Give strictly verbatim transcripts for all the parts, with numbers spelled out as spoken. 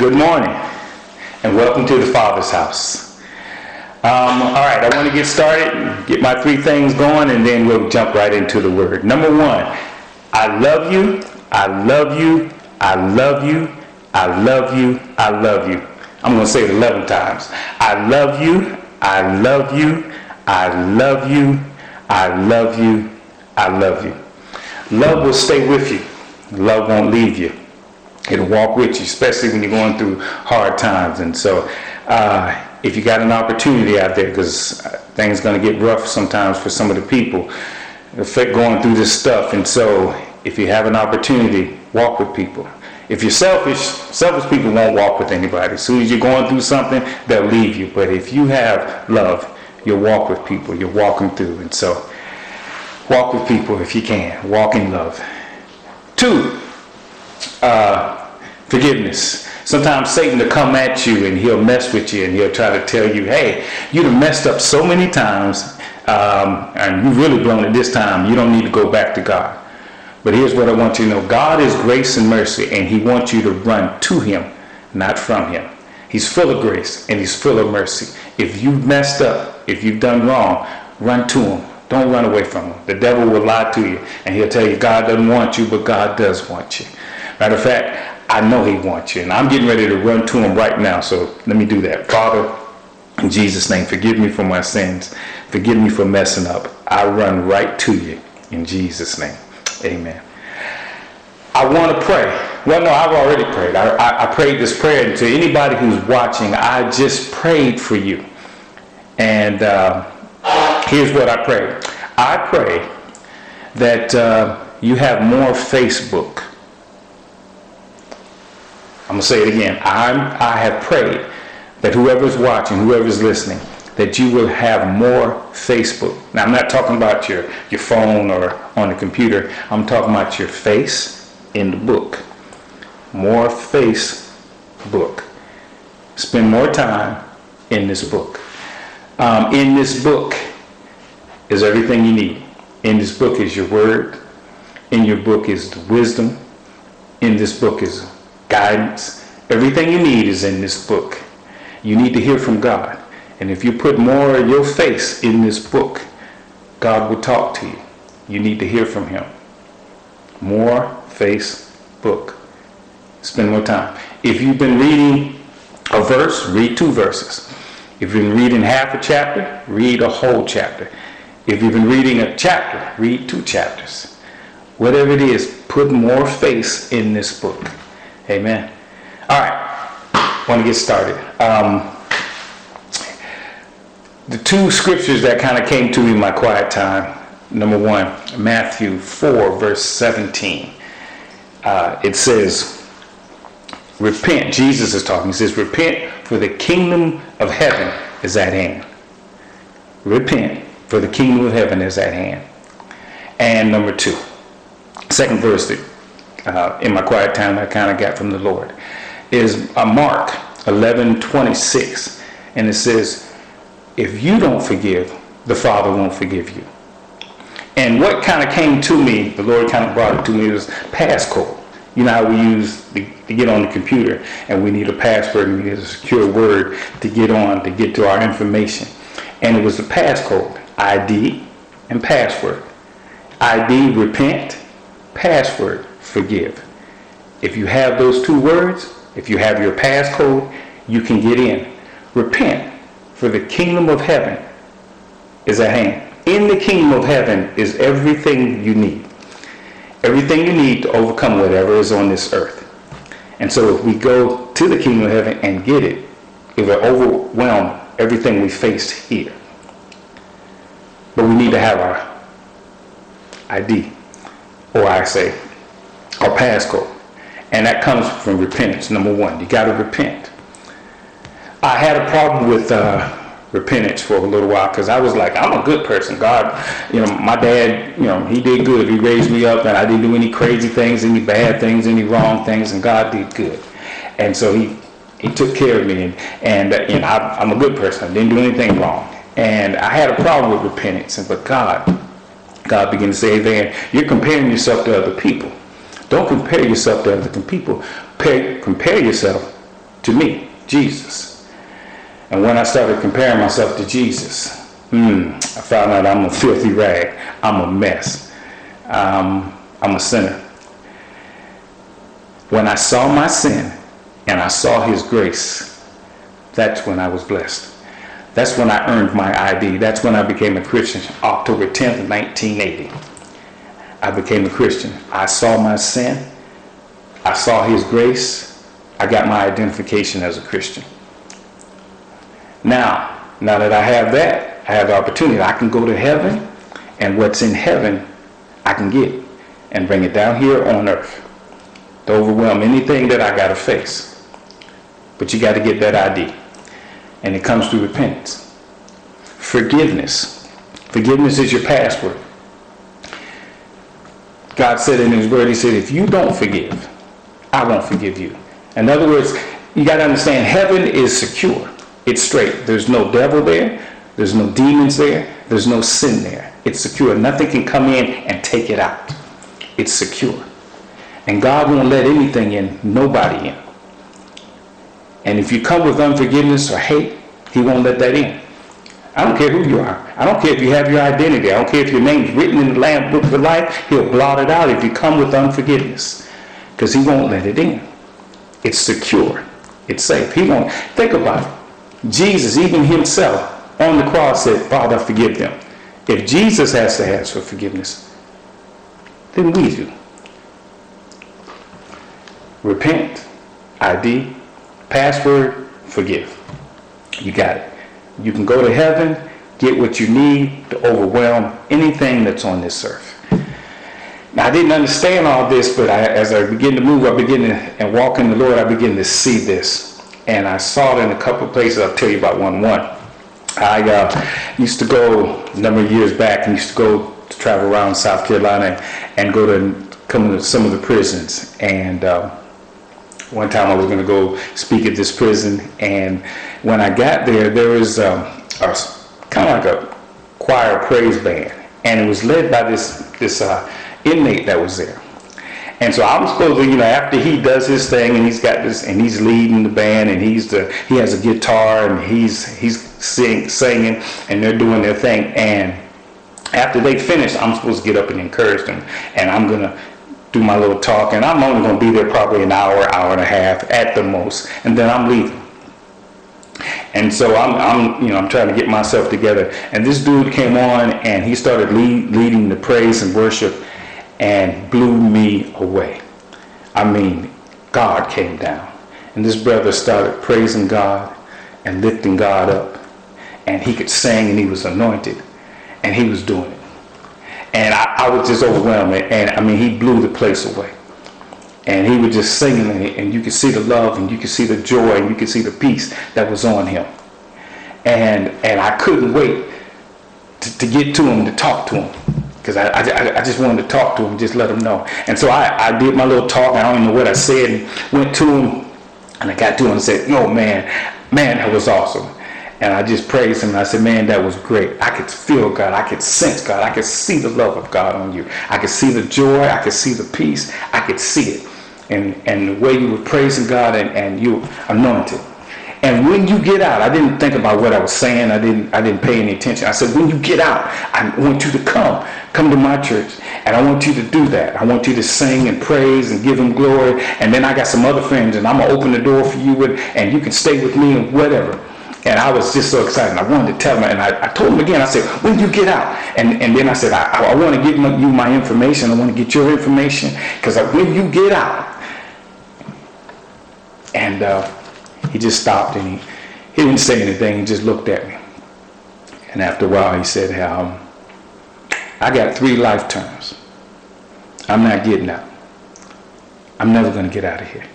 Good morning, and welcome to the Father's house. Um, all right, I want to get started, get my three things going, and then we'll jump right into the word. Number one, I love you, I love you, I love you, I love you, I love you. I'm going to say it eleven times. I love you, I love you, I love you, I love you, I love you. Love will stay with you. Love won't leave you. It'll walk with you, especially when you're going through hard times. And so uh, if you got an opportunity out there, because things are going to get rough sometimes for some of the people going through this stuff. And so if you have an opportunity, walk with people. If you're selfish, selfish people won't walk with anybody. As soon as you're going through something, they'll leave you. But if you have love, you'll walk with people. You're walking through. And so walk with people if you can. Walk in love. Two, uh, forgiveness. Sometimes Satan will come at you and he'll mess with you and he'll try to tell you, hey, you done messed up so many times um, and you've really blown it this time. You don't need to go back to God. But here's what I want you to know. God is grace and mercy, and he wants you to run to him, not from him. He's full of grace and he's full of mercy. If you've messed up, if you've done wrong, run to him. Don't run away from him. The devil will lie to you and he'll tell you God doesn't want you, but God does want you. Matter of fact, I know he wants you, and I'm getting ready to run to him right now. So let me do that. Father, in Jesus' name, forgive me for my sins. Forgive me for messing up. I run right to you in Jesus' name. Amen. I want to pray. Well, no, I've already prayed. I, I, I prayed this prayer, and to anybody who's watching, I just prayed for you. And uh, here's what I pray. I pray that uh, you have more Facebook. I'm going to say it again. I'm, I have prayed that whoever's watching, whoever's listening, that you will have more Facebook. Now, I'm not talking about your, your phone or on the computer. I'm talking about your face in the book. More Facebook. Spend more time in this book. Um, in this book is everything you need. In this book is your word. In your book is the wisdom. In this book is guidance. Everything you need is in this book. You need to hear from God. And if you put more of your face in this book, God will talk to you. You need to hear from him. More Facebook. Spend more time. If you've been reading a verse, read two verses. If you've been reading half a chapter, read a whole chapter. If you've been reading a chapter, read two chapters. Whatever it is, put more face in this book. Amen. All right. Want to get started. Um, the two scriptures that kind of came to me in my quiet time. Number one, Matthew four, verse seventeen. Uh, it says, repent. Jesus is talking. He says, repent, for the kingdom of heaven is at hand. Repent, for the kingdom of heaven is at hand. And number two, second verse that uh, in my quiet time I kind of got from the Lord is uh, Mark eleven twenty-six. And it says, if you don't forgive, the Father won't forgive you. And what kind of came to me, the Lord kind of brought it to me, was passcode. You know how we use to, to get on the computer, and we need a password, and we need a secure word to get on, to get to our information. And it was the passcode, I D and password. I D, repent. Password, forgive. If you have those two words, if you have your passcode, you can get in. Repent, for the kingdom of heaven is at hand. In the kingdom of heaven is everything you need. Everything you need to overcome whatever is on this earth. And so if we go to the kingdom of heaven and get it, it will overwhelm everything we faced here. But we need to have our I D, or I say, our passcode. And that comes from repentance, number one. You got to repent. I had a problem with uh, repentance for a little while because I was like, I'm a good person. God, you know, my dad, you know, he did good. He raised me up and I didn't do any crazy things, any bad things, any wrong things, and God did good. And so he, he took care of me, and, and uh, you know, I, I'm a good person. I didn't do anything wrong. And I had a problem with repentance, and but God, God began to say, then you're comparing yourself to other people. Don't compare yourself to other people. Compare, compare yourself to me, Jesus. And when I started comparing myself to Jesus, hmm, I found out I'm a filthy rag. I'm a mess. Um, I'm a sinner. When I saw my sin and I saw his grace, that's when I was blessed. That's when I earned my I D. That's when I became a Christian, October tenth, nineteen eighty. I became a Christian. I saw my sin. I saw his grace. I got my identification as a Christian. Now, now that I have that, I have the opportunity. I can go to heaven, and what's in heaven, I can get and bring it down here on earth to overwhelm anything that I got to face. But you got to get that I D. And it comes through repentance. Forgiveness. Forgiveness is your password. God said in his word, he said, if you don't forgive, I won't forgive you. In other words, you got to understand, heaven is secure. It's straight. There's no devil there. There's no demons there. There's no sin there. It's secure. Nothing can come in and take it out. It's secure. And God won't let anything in, nobody in. And if you come with unforgiveness or hate, he won't let that in. I don't care who you are. I don't care if you have your identity. I don't care if your name's written in the Lamb Book of Life. He'll blot it out if you come with unforgiveness, because he won't let it in. It's secure. It's safe. He won't. Think about it. Jesus, even himself, on the cross said, Father, forgive them. If Jesus has to ask for forgiveness, then we do. Repent, I D, password, forgive. You got it. You can go to heaven, get what you need to overwhelm anything that's on this earth. Now, I didn't understand all this, but I, as I begin to move, I begin to and walk in the Lord, I begin to see this. And I saw it in a couple of places. I'll tell you about one. One, I uh, used to go a number of years back, and used to go to travel around South Carolina and go to come to some of the prisons. And uh, one time I was going to go speak at this prison, and when I got there, there was um, a, kind of like a choir praise band, and it was led by this this uh, inmate that was there. And so I'm supposed to, you know, after he does his thing, and he's got this, and he's leading the band, and he's the he has a guitar, and he's he's sing, singing, and they're doing their thing. And after they finish, I'm supposed to get up and encourage them, and I'm gonna do my little talk, and I'm only gonna be there probably an hour, hour and a half at the most, and then I'm leaving. And so I'm, I'm, you know, I'm trying to get myself together. And this dude came on, and he started lead, leading the praise and worship, and blew me away. I mean, God came down, and this brother started praising God and lifting God up, and he could sing, and he was anointed, and he was doing it. And I, I was just overwhelmed, and I mean, he blew the place away. And he was just singing, and you could see the love, and you could see the joy, and you could see the peace that was on him. And and I couldn't wait to, to get to him, to talk to him, because I, I, I just wanted to talk to him, just let him know. And so I, I did my little talk, I don't even know what I said, and went to him, and I got to him and said, yo, man, man, that was awesome. And I just praised him, and I said, man, that was great. I could feel God. I could sense God. I could see the love of God on you. I could see the joy. I could see the peace. I could see it. And and the way you were praising God, and, and you anointed. And when you get out, I didn't think about what I was saying. I didn't I didn't pay any attention. I said, when you get out, I want you to come. Come to my church. And I want you to do that. I want you to sing and praise and give him glory. And then I got some other friends, and I'm going to open the door for you, and, and you can stay with me and whatever. And I was just so excited. I wanted to tell him, and I, I told him again, I said, when you get out, and, and then I said, I, I want to give you my information. I want to get your information, because when you get out. And uh, he just stopped, and he, he didn't say anything. He just looked at me. And after a while, he said, um, I got three life terms. I'm not getting out. I'm never going to get out of here.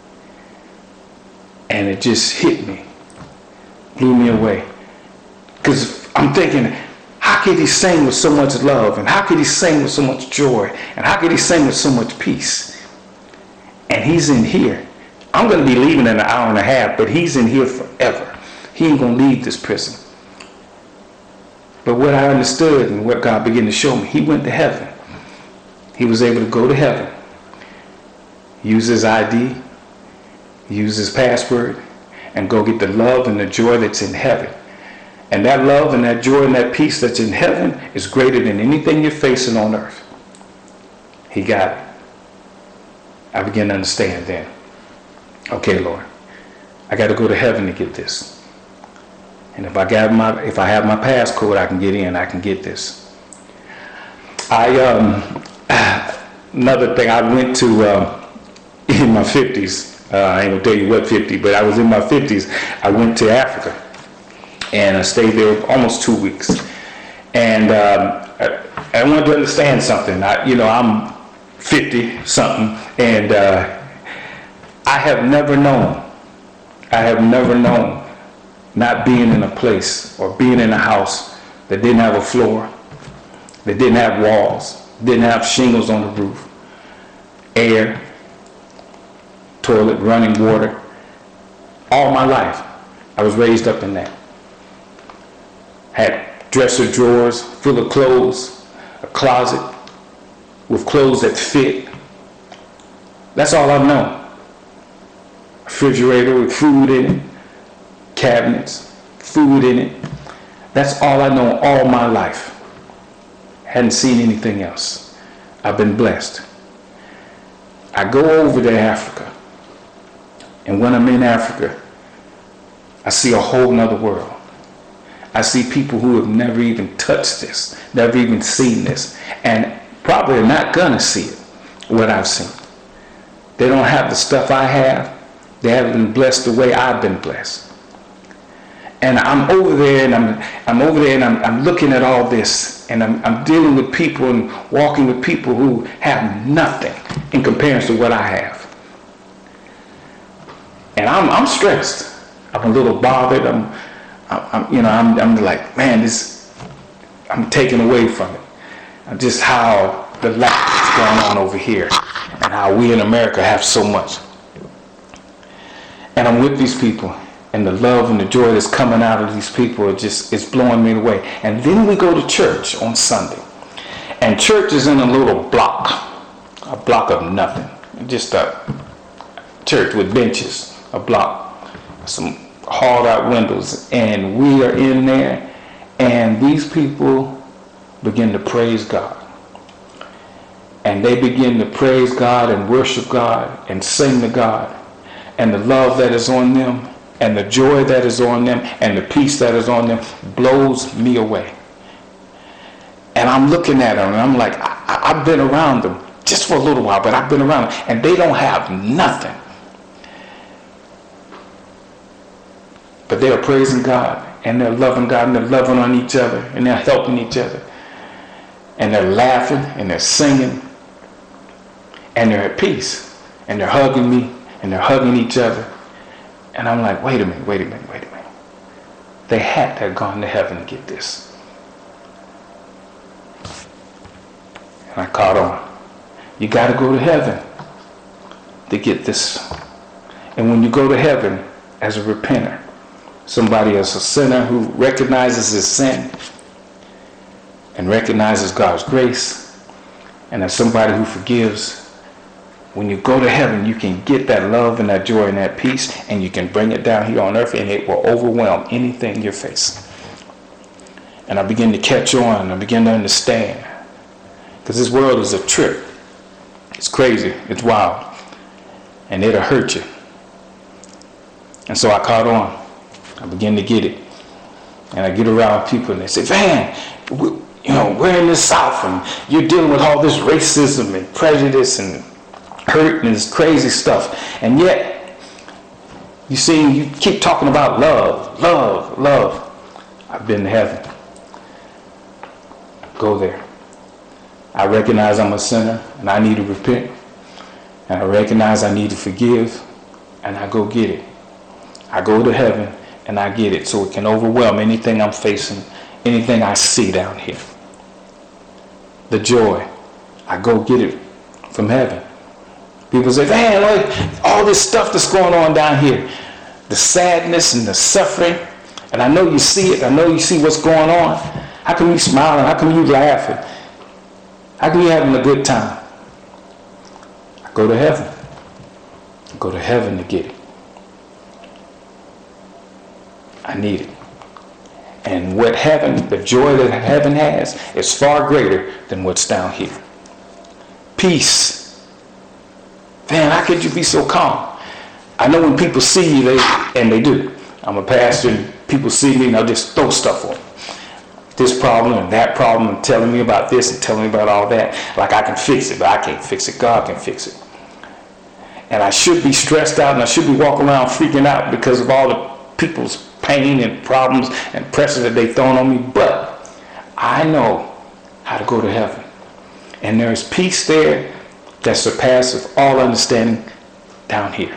And it just hit me. Blew me away. Because I'm thinking, how could he sing with so much love? And how could he sing with so much joy? And how could he sing with so much peace? And he's in here. I'm going to be leaving in an hour and a half, but he's in here forever. He ain't going to leave this prison. But what I understood and what God began to show me, he went to heaven. He was able to go to heaven, use his I D, use his password, and go get the love and the joy that's in heaven. And that love and that joy and that peace that's in heaven is greater than anything you're facing on earth. He got it. I began to understand then. Okay, Lord, I got to go to heaven to get this. And if I got my, if I have my passcode, I can get in. I can get this. I um, another thing. I went to uh, in my fifties. Uh, I ain't gonna tell you what fifty, but I was in my fifties. I went to Africa, and I stayed there almost two weeks. And um, I, I wanted to understand something. I, you know, I'm fifty something, and uh, I have never known. I have never known not being in a place or being in a house that didn't have a floor, that didn't have walls, didn't have shingles on the roof, air, toilet, running water. All my life, I was raised up in that. Had dresser drawers full of clothes, a closet with clothes that fit. That's all I've known. Refrigerator with food in it, cabinets, food in it. That's all I know all my life. Hadn't seen anything else. I've been blessed. I go over to Africa, and when I'm in Africa, I see a whole nother world. I see people who have never even touched this, never even seen this, and probably are not gonna see it, what I've seen. They don't have the stuff I have. They haven't been blessed the way I've been blessed. And I'm over there, and I'm I'm over there, and I'm, I'm looking at all this, and I'm, I'm dealing with people and walking with people who have nothing in comparison to what I have. And I'm I'm stressed. I'm a little bothered. I'm, I'm you know I'm I'm like, man, this I'm taken away from it. I'm just how the lack that's going on over here, and how we in America have so much. And I'm with these people, and the love and the joy that's coming out of these people are just, it's blowing me away. And then we go to church on Sunday. And church is in a little block, a block of nothing. Just a church with benches, a block, some hauled out windows. And we are in there, and these people begin to praise God. And they begin to praise God and worship God and sing to God. And the love that is on them, and the joy that is on them, and the peace that is on them blows me away. And I'm looking at them, and I'm like, I, I've been around them just for a little while, but I've been around them, and they don't have nothing. But they are praising God, and they're loving God, and they're loving on each other, and they're helping each other. And they're laughing, and they're singing, and they're at peace, and they're hugging me, and they're hugging each other. And I'm like, wait a minute, wait a minute, wait a minute. They had to have gone to heaven to get this. And I caught on. You got to go to heaven to get this. And when you go to heaven as a repenter, somebody as a sinner who recognizes his sin and recognizes God's grace, and as somebody who forgives, when you go to heaven, you can get that love and that joy and that peace, and you can bring it down here on earth, and it will overwhelm anything you're facing. And I begin to catch on. I begin to understand. Because this world is a trip. It's crazy. It's wild. And it'll hurt you. And so I caught on. I begin to get it. And I get around people, and they say, Van, we, you know, we're in the South, and you're dealing with all this racism and prejudice and hurt and this crazy stuff, and yet you see, you keep talking about love, love, love. I've been to heaven. Go there. I recognize I'm a sinner, and I need to repent, and I recognize I need to forgive, and I go get it. I go to heaven, and I get it, so it can overwhelm anything I'm facing, anything I see down here. The joy, I go get it from heaven. People say, man, like, all this stuff that's going on down here, the sadness and the suffering, and I know you see it, I know you see what's going on. How come you smiling? How come you laughing? How come you having a good time? I go to heaven. I go to heaven to get it. I need it. And what heaven, the joy that heaven has, is far greater than what's down here. Peace. Man, how could you be so calm? I know when people see you, they, and they do. I'm a pastor, and people see me, and I'll just throw stuff on them. This problem and that problem, and telling me about this and telling me about all that. Like I can fix it, but I can't fix it. God can fix it. And I should be stressed out, and I should be walking around freaking out because of all the people's pain and problems and pressure that they've thrown on me. But I know how to go to heaven. And there is peace there that surpasses all understanding down here.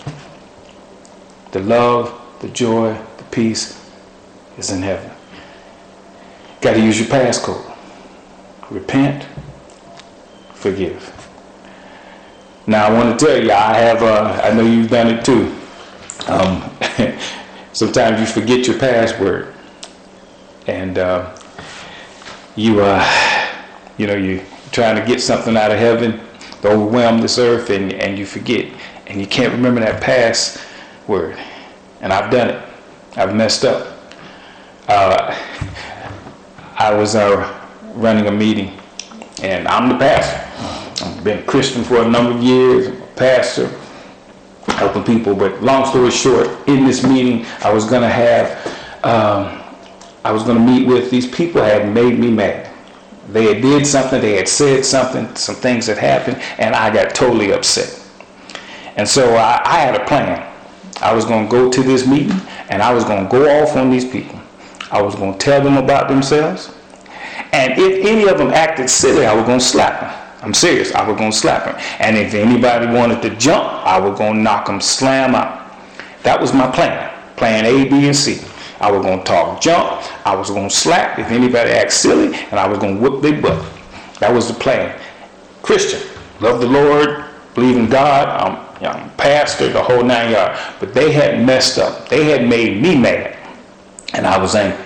The love, the joy, the peace is in heaven. Got to use your passcode. Repent, forgive. Now I want to tell you, I have. Uh, I know you've done it too. Um, sometimes you forget your password, and uh, you, uh, you know, you're trying to get something out of heaven to overwhelm this earth, and and you forget, and you can't remember that password. And I've done it. I've messed up. Uh, I was uh, running a meeting, and I'm the pastor. I've been a Christian for a number of years. I'm a pastor, helping people. But long story short, in this meeting, I was going to have, um, I was going to meet with these people that had made me mad. They had did something, they had said something, some things had happened, and I got totally upset. And so I, I had a plan. I was going to go to this meeting, and I was going to go off on these people. I was going to tell them about themselves. And if any of them acted silly, I was going to slap them. I'm serious. I was going to slap them. And if anybody wanted to jump, I was going to knock them slam out. That was my plan. Plan A, B, and C. I was going to talk jump. I was going to slap if anybody acted silly. And I was going to whip their butt. That was the plan. Christian. Love the Lord. Believe in God. I'm, you know, I'm a pastor, the whole nine yards. But they had messed up. They had made me mad. And I was angry.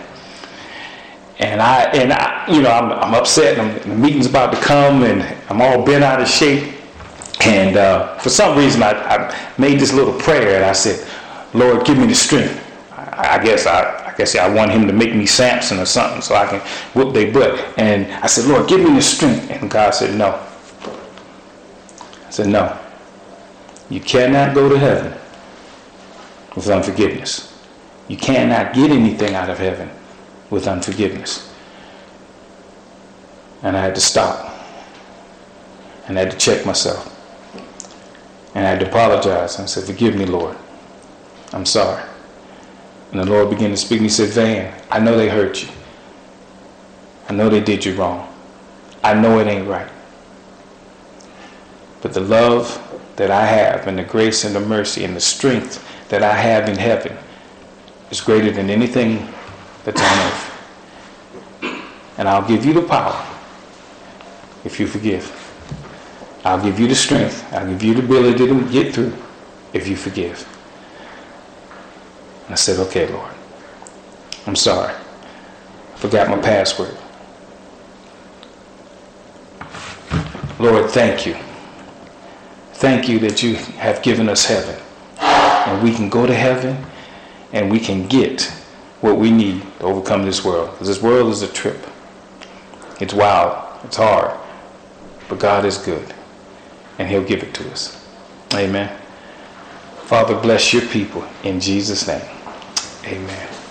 And I, and I, you know, I'm, I'm upset, and, I'm, and the meeting's about to come, and I'm all bent out of shape. And uh, for some reason, I, I made this little prayer, and I said, "Lord, give me the strength." I, I guess I, I guess I want Him to make me Samson or something, so I can whoop their butt. And I said, "Lord, give me the strength." And God said, "No." I said, "No. You cannot go to heaven with unforgiveness. You cannot get anything out of heaven with unforgiveness." And I had to stop. And I had to check myself. And I had to apologize. And I said, "Forgive me, Lord. I'm sorry." And the Lord began to speak. And He said, "Van, I know they hurt you. I know they did you wrong. I know it ain't right. But the love that I have, and the grace and the mercy and the strength that I have in heaven is greater than anything that's on earth. And I'll give you the power if you forgive. I'll give you the strength. I'll give you the ability to get through if you forgive." And I said, "Okay, Lord, I'm sorry. I forgot my password. Lord, thank you. Thank you that you have given us heaven. And we can go to heaven, and we can get what we need to overcome this world. Because this world is a trip. It's wild. It's hard. But God is good. And He'll give it to us." Amen. Father, bless your people in Jesus' name. Amen.